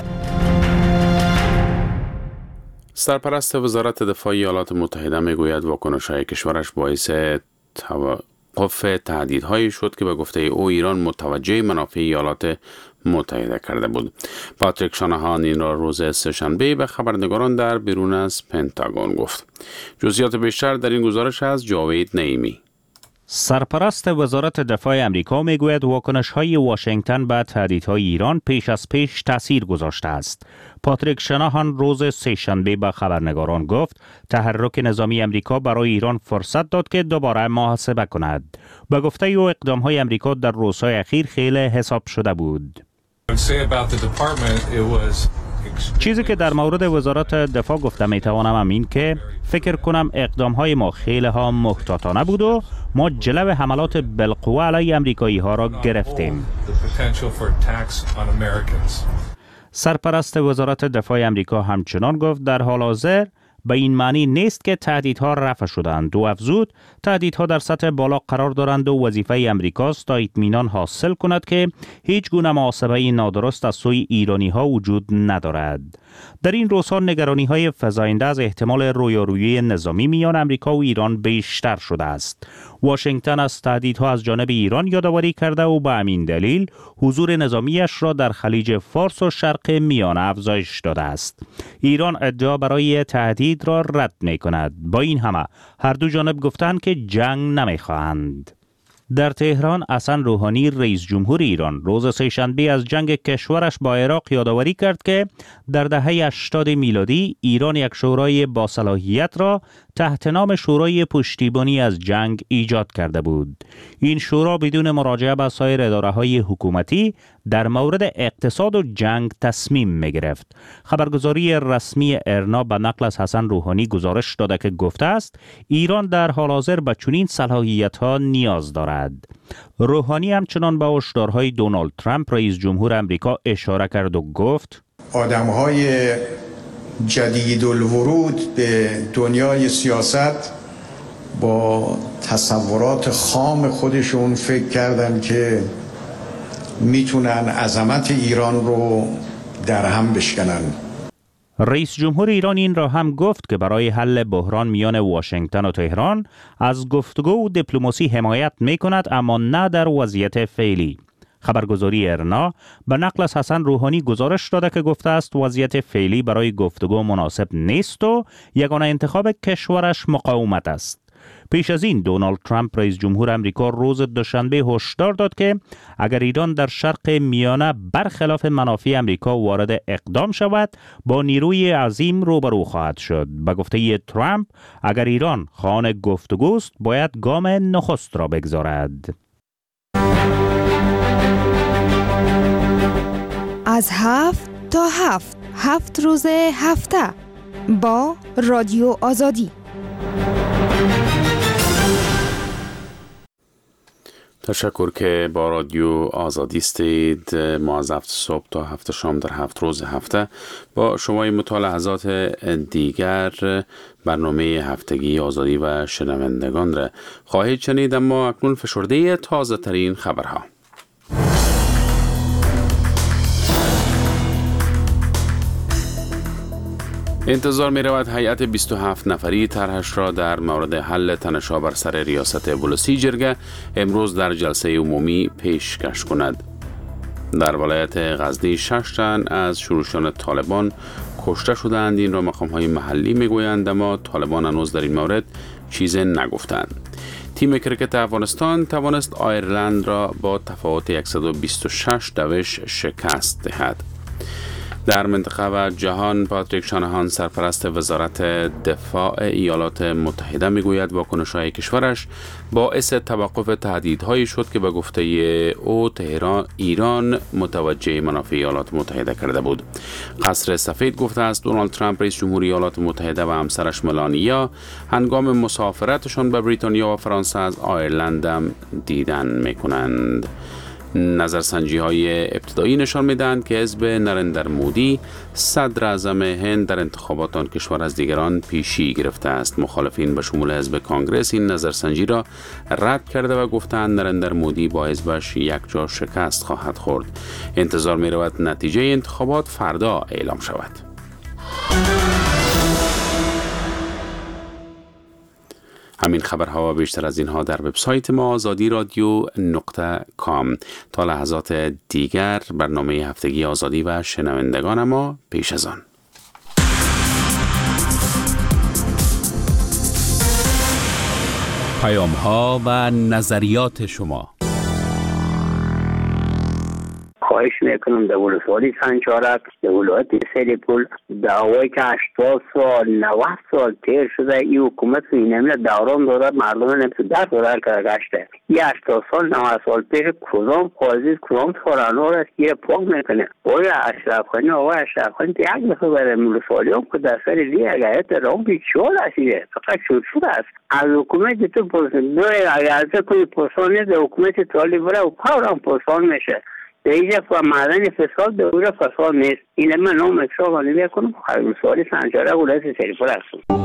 Speaker 1: سرپرست وزارت دفاع ایالات متحده میگوید واکنش‌های کشورش باعث توقف تهدیدهایی شد که به گفته او ایران متوجه منافع ایالات متحده کرده بود. پاتریک شانهان این را روز سه‌شنبه به خبرنگاران در بیرون از پنتاگون گفت. جزئیات بیشتر در این گزارش از جاوید نعیمی.
Speaker 26: سرپرست وزارت دفاع امریکا میگوید واکنش‌های واشنگتن به تهدیدهای ایران پیش از پیش تاثیر گذاشته است. پاتریک شانهان روز سه‌شنبه به خبرنگاران گفت تحرک نظامی امریکا برای ایران فرصت داد که دوباره محاسبه کند. به گفته او اقدام‌های امریکا در روزهای اخیر خیلی حساب شده بود. چیزی که در مورد وزارت دفاع گفته میتوانم همین که فکر کنم اقدام‌های ما خیلی ها محتاطانه بود و ما جلو حملات بالقوه علیه امریکایی ها را گرفتیم. سرپرست وزارت دفاع امریکا همچنان گفت در حال حاضر به این معنی نیست که تهدیدها رفع شدند. و افزود تهدیدها در سطح بالا قرار دارند و وظیفه امریکاست تا اطمینان حاصل کند که هیچ گونه محاسبه نادرست از سوی ایرانی ها وجود ندارد. در این روزها نگرانی های فزاینده از احتمال رویارویی نظامی میان امریکا و ایران بیشتر شده است. واشنگتن از تهدیدها از جانب ایران یادآوری کرده و به همین دلیل حضور نظامیش را در خلیج فارس و شرق میانه افزایش داده است. ایران ادعا برای تهدید را رد می کند. با این همه هر دو جانب گفتند که جنگ نمی خواهند. در تهران حسن روحانی رئیس جمهور ایران روز سه‌شنبه از جنگ کشورش با عراق یادآوری کرد که در دهه هشتاد میلادی ایران یک شورای با صلاحیت را تحت نام شورای پشتیبانی از جنگ ایجاد کرده بود. این شورا بدون مراجعه به سایر اداره‌های حکومتی در مورد اقتصاد و جنگ تصمیم می گرفت. خبرگزاری رسمی ارنا به نقل از حسن روحانی گزارش داده که گفته است ایران در حال حاضر به چنین صلاحیت‌ها نیاز دارد. روحانی همچنان به هشدارهای دونالد ترامپ رئیس جمهور آمریکا اشاره کرد و گفت
Speaker 27: آدم‌های جدید الورود به دنیای سیاست با تصورات خام خودشون فکر کردن که میتونن عظمت ایران رو در هم بشکنن.
Speaker 26: رئیس جمهور ایران این را هم گفت که برای حل بحران میان واشنگتن و تهران از گفتگو و دیپلماسی حمایت میکند، اما نه در وضعیت فعلی. خبرگزاری ارنا به نقل از حسن روحانی گزارش داده که گفته است وضعیت فعلی برای گفتگو مناسب نیست و یگانه انتخاب کشورش مقاومت است. پیش از این دونالد ترامپ رئیس جمهور آمریکا روز دوشنبه هشدار داد که اگر ایران در شرق میانه برخلاف منافع آمریکا وارد اقدام شود با نیروی عظیم روبرو خواهد شد. به گفته ترامپ اگر ایران خواهان گفتگوست باید گام نخست را بگذارد.
Speaker 28: از هفت تا هفت
Speaker 3: هفت روز هفته با رادیو آزادی.
Speaker 1: تشکر که با رادیو آزادی استید. ما از هفت صبح تا هفت شام در هفت روز هفته با شما مطالعات دیگر برنامه هفتگی آزادی و شنوندگان را خواهید شنید، اما اکنون فشرده تازه ترین خبرها. انتظار می رود هیئت بیست و هفت نفری طرحش را در مورد حل تنش‌ها بر سر ریاست ولسی جرگه امروز در جلسه عمومی پیشکش کند. در ولایت غزنی شش تن از شورشیان طالبان کشته شدند. این را مقام‌های محلی میگویند، اما طالبان هنوز در این مورد چیزی نگفتند. تیم کرکت افغانستان توانست آیرلند را با تفاوت صد و بیست و شش دوش شکست دهد. در منطقه و جهان، پاتریک شانهان سرپرست وزارت دفاع ایالات متحده میگوید واکنش‌های کشورش باعث توقف تهدیدهایی شد که به گفته او تهران ایران متوجه منافع ایالات متحده کرده بود. قصر سفید گفته است دونالد ترامپ رئیس جمهوری ایالات متحده و همسرش ملانیا هنگام مسافرتشان به بریتانیا و فرانسه از آیرلند هم دیدن میکنند. نظرسنجی های ابتدایی نشان میدهند که حزب نریندر مودی صدر اعظم هند در انتخابات آن کشور از دیگران پیشی گرفته است. مخالفین به شمول حزب کانگرس این نظرسنجی را رد کرده و گفتند نریندر مودی با حزبش یک جا شکست خواهد خورد. انتظار می رود نتیجه انتخابات فردا اعلام شود. همین خبرها و بیشتر از اینها در وبسایت ما آزادی رادیو نقطه کام. تا لحظات دیگر برنامه هفتگی آزادی و شنوندگان ما پیش از آن.
Speaker 16: پیام ها و نظریات شما.
Speaker 4: خواهش میکنم در ولسوالی سنجارک در ولایت سریپول دعوایی که هشتاد سال نود سال تیر شده این حکومت این همین دوران دارد مردم نمیتو در دارد که گشته یه هشتاد سال نود سال پیش کدام قاضی کدام سرانور است که پاک میکنه. آقای اشرف خانی آقای اشرف خانی یک دفعه برای ولسوالی هم که در سر دی اگرهت رام بیچول هستیده فقط شد شده است از حکومت تو پرسن دوی اگر کنی پرسان نیست حکومت تالی بره و پاورم پرسان میشه دیگه و معدن فساد به اون فساد نیست. این من نام اکرا وانی میکنم خیلی سوالی سنجاره ولایت سریپول هستم.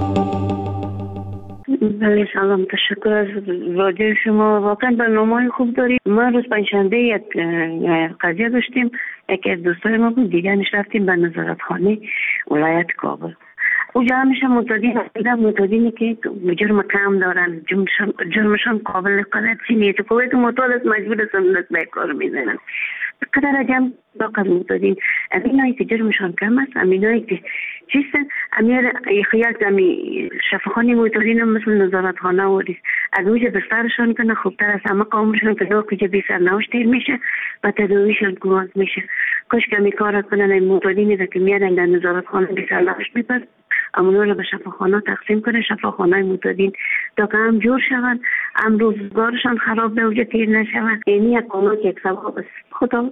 Speaker 6: بله سلام، تشکر از رادیو شما. واقعا برنامه خوب دارید. ما روز پنجشنبه یک قضیه داشتیم، یکی از دوستای ما بود دیگرش رفتیم به نظارتخانه ولایت کابل. اونجا همیشه معتادین هستند، معتادینی که جرم کم دارن، جرمشان قابل قضاوت نیست. کویت معتاد است مجبور هستند دست به کار میزنن. قدر عجم باقی معتادین امینایی که جرمشان کم است، امینایی که چیستن، امیر خیال کمی شفاخانه معتادین هم مثل نظارتخانه وریست. از اونجا بسترشان کنه خوبتر از همه قومشان که دو کجا بی سرنوشت دیر میشه و تداویشان گواز میشه. کاش کمی کار کنن این معتادینی را که میادن در نظارتخانه بی سرنوشت میپرد امونو را به شفاخانه تقسیم کنه، شفاخانه معتادین تا که هم جور شون، هم روزگارشان خراب به اوجه تیر نشون. اینی یک قانون که یک ثواب است. خدا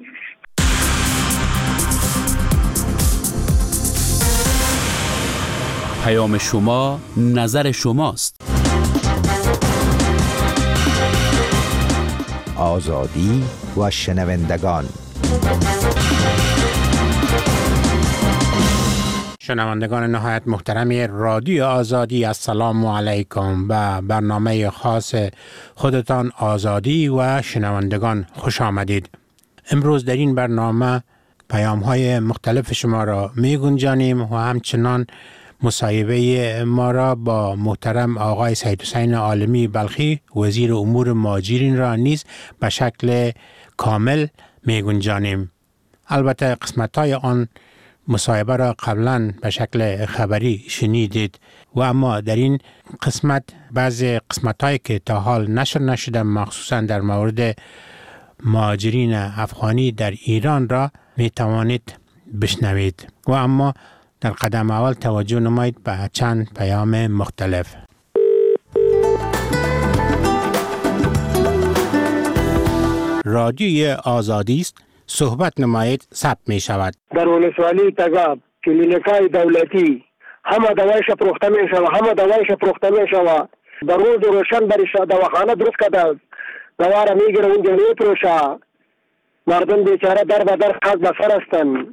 Speaker 16: پیام شما نظر شماست.
Speaker 7: آزادی و شنوندگان.
Speaker 12: شنوندگان نهایت محترم رادیو آزادی، السلام علیکم. به برنامه خاص خودتان آزادی و شنوندگان خوش آمدید. امروز در این برنامه پیام های مختلف شما را می گنجانیم و همچنان مصاحبه ما را با محترم آقای سید حسین عالمی بلخی وزیر امور مهاجرین را نیز به شکل کامل می گنجانیم. البته قسمت های آن مصاحبه را قبلا به شکل خبری شنیدید و اما در این قسمت بعضی قسمت هایی که تا حال نشر نشده مخصوصا در مورد مهاجرین افغانی در ایران را می توانید بشنوید و اما در قدم اول توجه نمایید به چند پیام مختلف. رادیوی آزادی است، صحبت نمایید ثبت می شود.
Speaker 8: در ولسوالی تگاب
Speaker 5: کلینیکای دولتی همه دوایش فروخته می شود، همه دوایش فروخته می شود. در روز روشن برش دواخانه درست کرده، دوا را میگیره اونجا میفروشه. مردم بیچاره در به در خاک به سر هستند.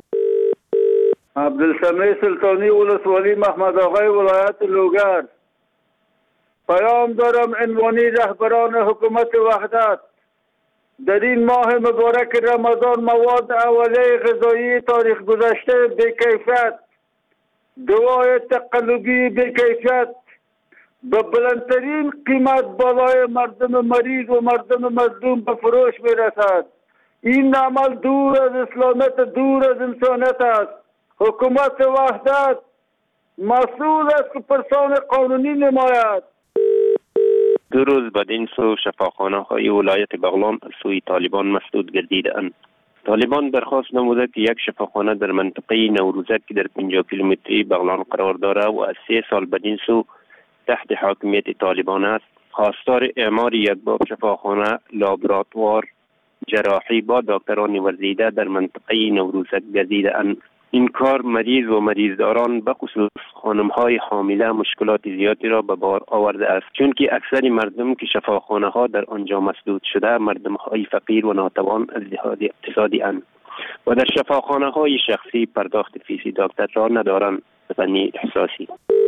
Speaker 8: عبدالسمیع سلطانی ولسوالی محمد آقای ولایت لوگر. پیام دارم عنوانی رهبران حکومت وحدت. در این ماه مبارک رمضان مواد اولیه غذایی تاریخ گذشته بی‌کیفیت، دوای تقلبی بی‌کیفیت به بلندترین قیمت بالای مردم مریض و مردم مظلوم به فروش میرسد. این عمل دور از اسلامیت، دور از انسانیت است. حکومت وحدت مسئول است که پرسان قانونی نماید.
Speaker 9: دو روز بعد این سو شفاخانه های ولایت بغلان سوی طالبان مسدود گردیدند. طالبان درخواست نموده که یک شفاخانه در منطقه نوروزک که در پنجاه کیلومتری بغلان قرار دارد و از سه سال بعد این سو تحت حاکمیت طالبان است، خواستار اعمار یک باب شفاخانه لابراتوار جراحی با دکتران ورزیده در منطقه نوروزک گردیدند. این کار مریض و مریضداران به خصوص خانم‌های حامله مشکلات زیادی را به بار آورده است، چون که اکثر مردم که شفاخانه ها در آنجا مسدود شده مردم های فقیر و ناتوان از لحاظ اقتصادی اند و در شفاخانه های شخصی پرداخت فیسی دکتر را ندارند. بنی احساسی.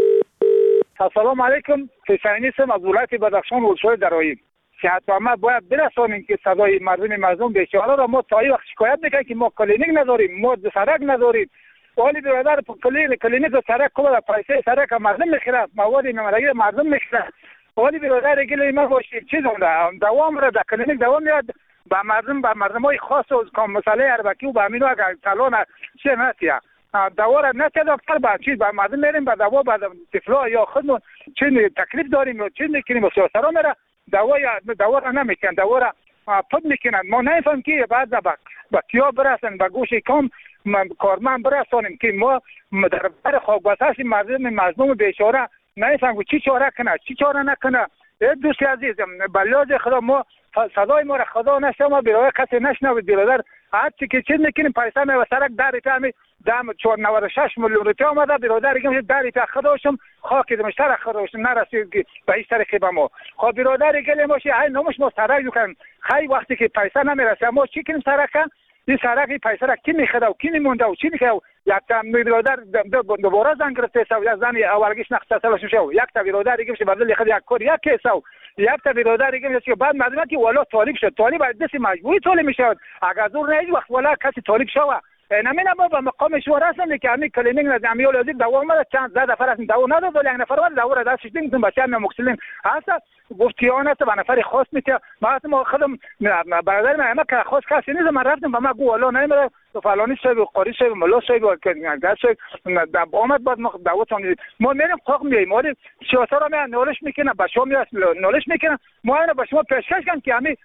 Speaker 10: السلام علیکم. حسینی سم از ولایت بدخشان ولسوالی درایی. صحت و ما باید برسانیم که صدای مردم مظلوم بیچاره را ما تا این وقت شکایت میکنیم که ما کلینیک نداریم، ما سرک نداریم. ولی برادر کلینیک کلینیک و سرک کلا پیسه سرک مردم میخره، مواد نمرگی مردم میخره. ولی برادر گلی ما باشه چیز اون دوام را در کلینیک دوام میاد با مردم با مردمای خاص و کام مسئله اربکی و با امینو اگر سالون چه نتیا دوا را نتیا دکتر با چیز با مردم میریم با دوا با طفلا یا خودمون چه تکلیف داریم چه میکنیم سیاسرا میره دوا یا دوا را نمیکنن، دوا را پد میکنن. ما نمیفهم که بعد با کیا برسن با گوش کام کارمند برسانیم که ما در بر خاکبساش مردم مظلوم بیچاره نمیفهم چی چاره کنه چی چاره نکنه. دوست عزیزم بلاز خدا ما صدای ما را خدا نشنوه، ما برای کسی نشنوه. برادر هرچی که چیز میکنیم پیسه می و سرک در ایتا می دام نود و شش میلیون روپیه آمده. برادر میگم در ایتا خداشم خاک دمشتر خداشم نرسید به هیچ طریقی به ما. خب برادر گلی ماشی های نموش ما سرک دکن خیلی وقتی که پیسه نمیرسه ما چی کنیم سرک این سرک این پیسه را کی میخره و کی میمونده و چی میخره. یک تا برادر دوباره زنگ گرفته سو یا زنی اولگیش نقطه سلش شو یک تا برادر دیگه بدل خد یک کار یک کیسو یک تا برادر دیگه که بعد معلومه که والا طالب شد. طالب از دست مجبوری طالب میشه. اگر زور نه وقت والا کسی طالب شوه نمینا ما به مقام شما رسیدیم که همین کلینیک نظامی ولادی دوام ما چند زده نفر از دو نداد ولی یک نفر ولی دو را داشتیم که بچه‌ام مکسلین هست گفتیانه تو نفر خاص میته ما ما خودم برادر ما که خاص کسی نیست. من رفتم و ما گو والا نمیره فلانی شب قاری شب ملا شب که دست شب آمد بعد ما دعوتون ما میریم قاق میایم ولی سیاست را می نولش میکنه با شما میاد نولش میکنه. ما اینا با شما پیشکش کنیم که همین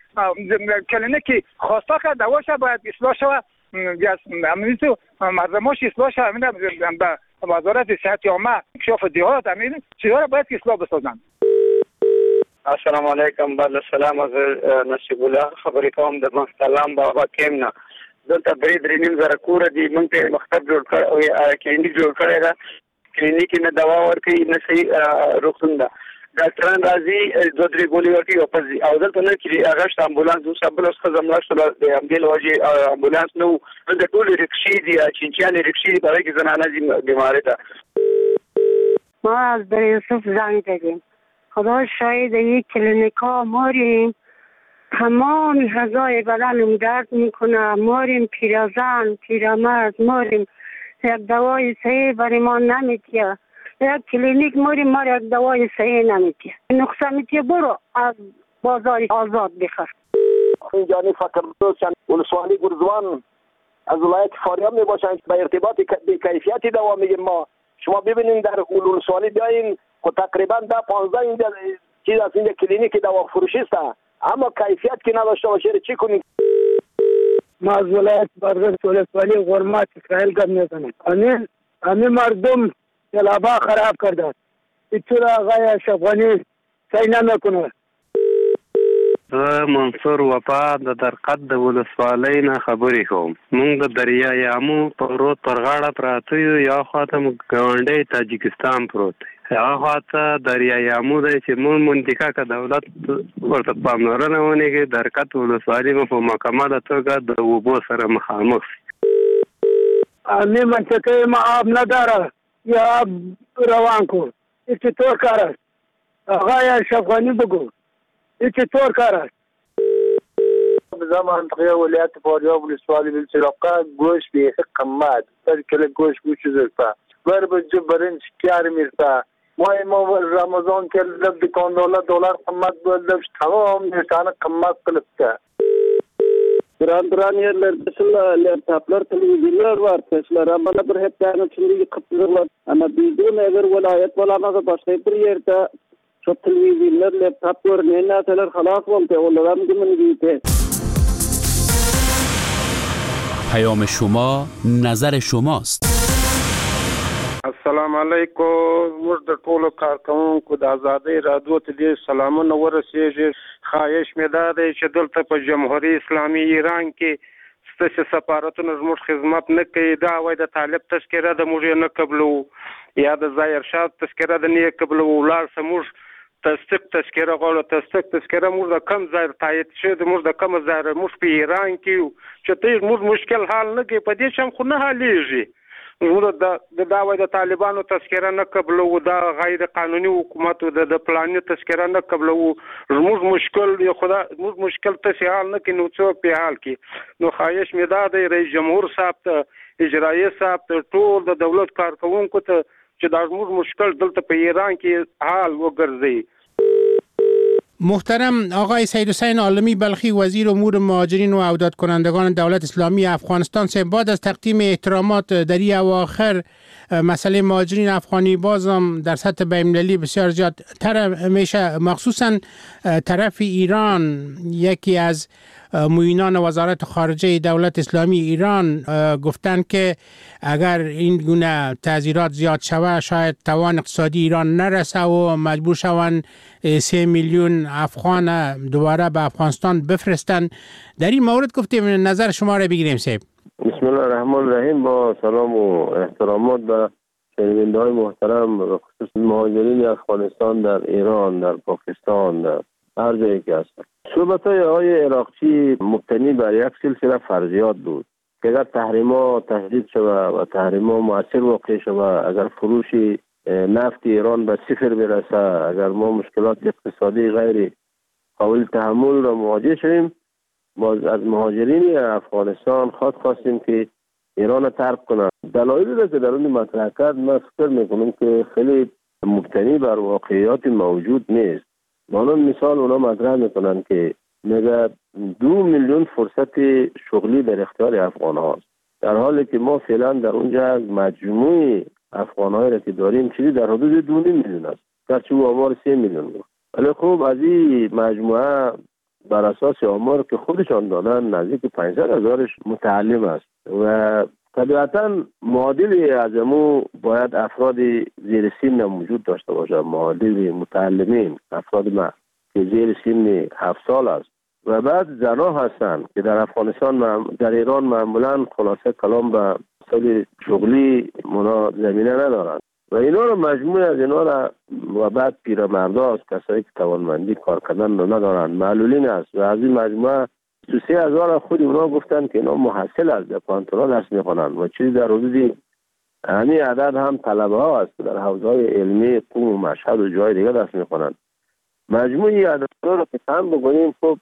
Speaker 10: کلینیک خواسته که دواش باید اصلاح شود یا همین تو مردماش اصلاح شود. همین به وزارت صحت عامه کشف دیات همین چیزا باید اصلاح بسازن.
Speaker 11: السلام علیکم. بعد السلام از نصیب الله خبرې کوم د مستلام بابا کیمنا دلته برې درې نیم زره کوره دي موږ ته مکتب جوړ کړ او کلینیک جوړ کړی ده. کلینیک نه دوا ورکوي نه صحیح روغتون ده. ډاکټران راځي دوه درې ګولې ورکوي واپس ځي او دلته نه چې هغه شته امبولانس اوس بله ښځه مړه شوله د همدې له وجې امبولانس نه و. دلته ټولې رکشې دي چینچیانې رکشې دي په هغې کې زنانه ځي بیمارۍ ته.
Speaker 13: ما از در یوسف زنگ زدیم. خدا شاید یک کلینیک ها ماریم تمام غذای بدنم درد میکنه. ماریم پیرزن پیرمرد ماریم یک دوای صحیح برای ما نمیتیه. یک کلینیک ماریم ما یک دوای صحیح نمیتیه. نقصه میتیه برو از بازار آزاد بخر.
Speaker 14: اینجانی فکر دوستان ولسوالی گرزوان از ولایت فاریاب می باشند به ارتباط بی‌کیفیتی دوا میگیم. ما شما ببینید در ولسوالی بیاین و تقریبا ده پانزده اینجا چیز از اینجا کلینیک دوا فروشی است اما کیفیت که نداشته باشه چی کنیم؟
Speaker 5: ما از ولایت بردست ولسوالی غرمات اسرائیل گم میزنم. همین همین مردم جلابا خراب کرده. ایتورا آقای اشرف غنی صحیح نمیکنه.
Speaker 2: زه منصور وفا د درقد د ولسوالۍ نه خبرې کوم. موږ د دریای امو په رود پر غاړه پراته یو، یا خواته موږ ګاونډی تاجکستان پروت دی، هغه خواته دریای امو دی چې موږ منطقه که دولت ورته پاملرنه ونه کړي، درقد ولسوالي مو په مکمله توګه د اوبو سره مخامخ شي.
Speaker 5: همه منطقه ما آب نداره یا آب روان کن. این چطور کار است؟ آقای اشرف بگو این چطور کار است؟
Speaker 8: بزا منطقه ولایت فاریاب ولسوالی بالسراقه گوش بیخ قمت بر کل گوش گوش زرفه بر بجه برنج کیار میرفه مای ما رمضان که لب دکان دولار دولار قمت بلدش تمام نشانه قمت قلبته
Speaker 15: Duran duran yerler, laptoplar, televizyonlar var, Tesla, bana bir hep yani şimdi kıptırlar. Ama bildiğim eğer velayet olamazsa başka bir yerde çok televizyonlar, laptoplar, ne neler halak oldu, onların gibi giydi.
Speaker 16: پیام شما نظر شماست.
Speaker 17: السلام علیکم. موږ د ټولو کارکونکو د آزادۍ رادیو ته ډېر سلامونه ورسېږي. خواهش مې دا دی چې دلته په جمهوریت اسلامي ایران کې ستاسو سفارتونه زموږ خدمت نه کوي. دا وایي د طالب تذکره د موږ نه قبلو یا د ظاهر شاه تذکره د نه قبلو ولار سموږ تصدیق تذکره غواړو. تصدیق تذکره موږ د کم ظاهر تایید شوی د موږ د کم ظاهر موږ په ایران کې چې ته موږ مشکل حل نه کوي، په دې شم خو نه حلېږي. موږ د دا وایي د طالبانو تذکره نه قبلو، دا غیر قانوني حکومت د د پلاني تذکره نه قبلو. موږ مشکل دی خدا موږ مشکل ته حل نه کوي، نو څه په حال کې. نو خواهش مې دا دی رئیس جمهور صاحب ته، اجرایه صاحب ته، ټول د دولت کارکونکو ته چې دا موږ مشکل دلته په ایران کې حل وګرځي.
Speaker 12: محترم آقای سید حسین عالمی بلخی، وزیر امور مهاجرین و عودت کنندگان دولت اسلامی افغانستان، سه بعد از تقدیم احترامات در این اواخر مسئله مهاجرین افغانی بازم در سطح بین‌المللی بسیار زیاد طرف میشه، مخصوصا طرف ایران. یکی از معینان وزارت خارجه دولت اسلامی ایران گفتن که اگر این گونه تعزیرات زیاد شود شاید توان اقتصادی ایران نرسه و مجبور شوند سه میلیون افغان دوباره به افغانستان بفرستن. در این مورد گفتیم نظر شما را بگیریم سیب.
Speaker 18: بسم الله الرحمن الرحیم. با سلام و احترامات به شنونده های محترم، خصوص مهاجرین افغانستان در ایران، در پاکستان، در هر جایی که هستند. صحبت های آقای عراقچی مبتنی بر یک سلسله فرضیات بود که اگر تحریما تهدید شود و تحریما مؤثر واقع شود، اگر فروش نفت ایران به صفر برسه، اگر ما مشکلات اقتصادی غیر قابل تحمل را مواجه شویم، ما از مهاجرین افغانستان خواست خواستیم که ایران ترک کنند. دلایلی را که در اون مطرح کرد من فکر میکنم که خیلی مبتنی بر واقعیات موجود نیست. مانون مثال اونا مطرح میکنن که میگه دو میلیون فرصت شغلی در اختیار افغان هاست، در حالی که ما فعلا در اونجا مجموع افغان هایی را که داریم چیزی در حدود دو میلیون است، گرچه او آمار سه میلیون بود. ولی خوب از این مجموعه بر اساس آمار که خودشان دادن نزدیک پانصد هزارش متعلم است و طبیعتا معادل از امو باید افراد زیر سن موجود داشته باشه، معادل متعلمین، افراد ما که زیر سن هفت سال است و بعد زنها هستند که در افغانستان در ایران معمولا خلاصه کلام به مسائل شغلی منا زمینه ندارند و اینا رو مجموعه از اینا را و بعد پیرمردا است، کسایی که توانمندی کار کردن رو ندارند، معلولین است و از این مجموعه دو سه هزار خود اونا گفتن که اینا محصل از دپانتونا درس میخونن و چیزی در حدود همین عدد هم طلبه ها است در حوزه‌های علمی قم و مشهد و جای دیگه درس میخونن. مجموعی عدد رو که هم بگوییم خب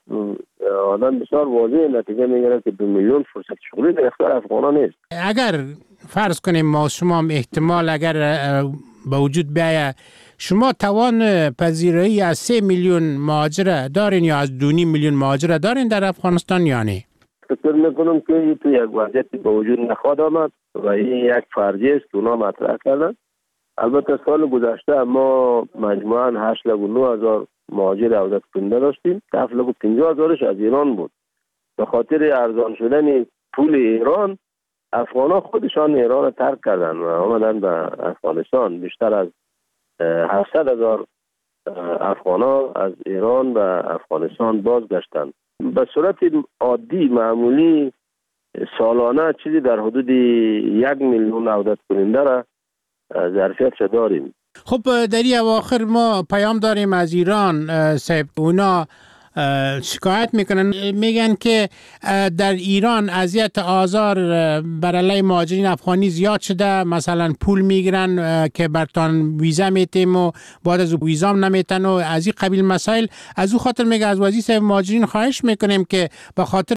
Speaker 18: آدم بسیار واضح نتیجه میگیره که دو میلیون فرصت شغلی در اختیار افغانا نیست.
Speaker 12: اگر فرض کنیم ما شما احتمال اگر به وجود بیاید، شما توان پذیرایی از سه میلیون مهاجر دارین یا از دو میلیون مهاجر دارین در افغانستان یا نه؟
Speaker 18: فکر میکنم که تو یک وضعیتی به وجود نخواهد آمد و این یک فرضیه است که اونا مطرح کردن. البته سال گذشته ما مجموعاً هشت و نه هزار مهاجر عودت کننده داشتیم، هفت و پنجاه هزارش از ایران بود. به خاطر ارزان شدن پول ایران افغانا خودشان ایران رو ترک کردن و آمدن به افغانستان. بیشتر از هفتصد هزار افغانا از ایران و افغانستان بازگشتند. به صورت عادی معمولی سالانه چیزی در حدود یک میلیون عودت کننده را ظرفیتش داریم.
Speaker 12: خب در این اواخر ما پیام داریم از ایران صاحب، اونا شکایت میکنن، میگن که در ایران اذیت آزار بر علیه مهاجرین افغانی زیاد شده، مثلا پول میگیرن که برتان ویزا میتیم و بعد از ویزا هم نمیتن و از این قبیل مسائل. از او خاطر میگه از وزیر صاحب مهاجرین خواهش میکنیم که به خاطر